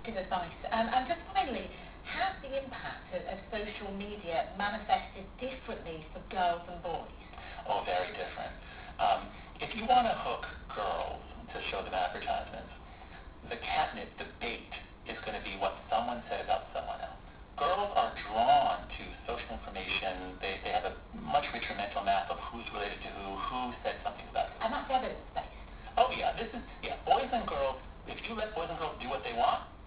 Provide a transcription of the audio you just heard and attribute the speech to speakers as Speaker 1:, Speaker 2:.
Speaker 1: Good advice. And just finally, has the impact of social media manifested differently for girls and boys?
Speaker 2: Oh, very different. If you want to hook girls to show them advertisements, the catnip, the bait, is going to be what someone said about someone else. Girls are drawn to social information. They have a much richer mental map of who's related to who said something about who.
Speaker 1: And that's evidence-based.
Speaker 2: Oh, yeah, boys and girls, if you let boys and girls do what they want,